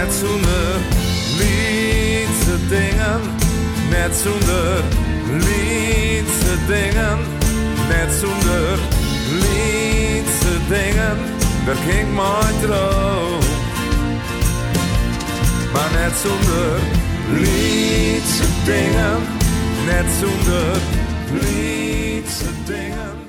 net zonder lietse dingen, net zonder lietse dingen, net zonder lietse dingen, daar ging mooi droom. Maar net zonder lietse dingen, net zonder lietse dingen.